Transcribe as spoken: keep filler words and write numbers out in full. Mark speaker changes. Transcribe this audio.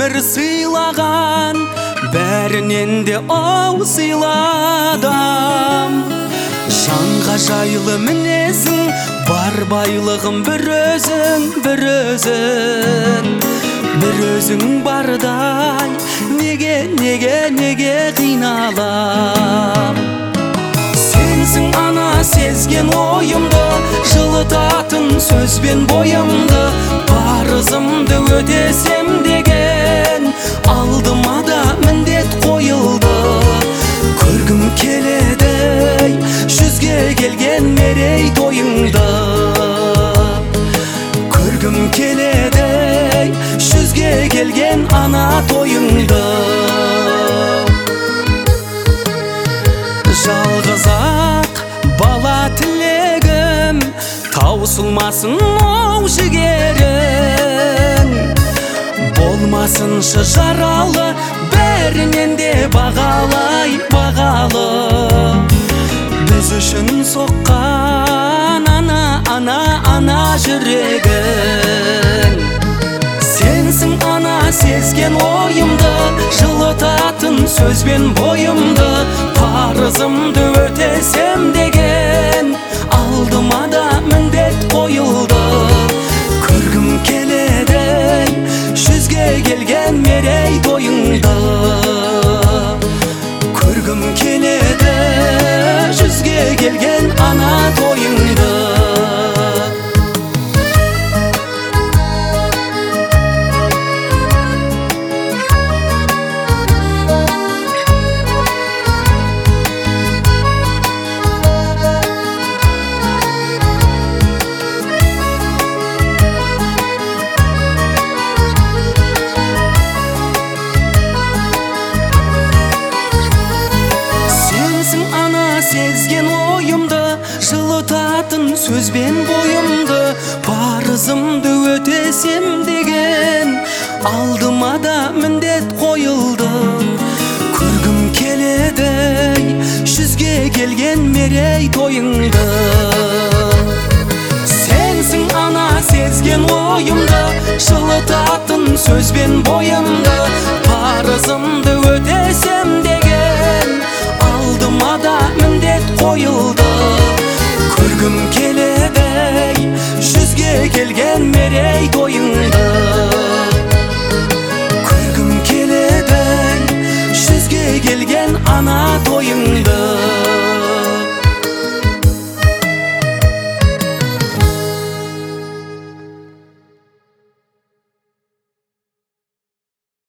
Speaker 1: өмір сыйлаған, бәрінен де ау сыйладым. Жанға жайлы мінезің, бар байлығым бір өзің, бір өзің, бір өзің бардай, неге, неге, неге қиналам? Сенсің ана сезген ойымды, жылытатын сөзбен бойымды, парызымды өтесем деген, алдыма да міндет қойылды. Көргім келеді жүзге келген мерей тойыңды, көргім келеді жүзге келген ана тойыңды. Жалғыз ақ бала тілегім, таусылмасын оу жігерің, болмасыншы жаралы, бәрінен де бағалай бағалы. Біз үшін соққан ана, ана, ана жүрегің. Сенсің ана сезген ойымды, жылытатын сөзбен бойымды, парызымды өтесем деген, алдыма да міндет қойылды. Көргім келеді жүзге келген мерей тойыңды, көргім келеді жүзге келген ана тойыңды. Сезген ойымды, жылытатын сөзбен бойымды, парызымды өтесем деген, алдыма да міндет қойылды. Көргім келеді жүзге келген мерей тойыңды. Сенсің ана сезген ойымды, жылытатын сөзбен бойымды, парызымды өтесем деген, алдыма да міндет қойылды. Көргім келеді жүзге келген мерей тойыңды.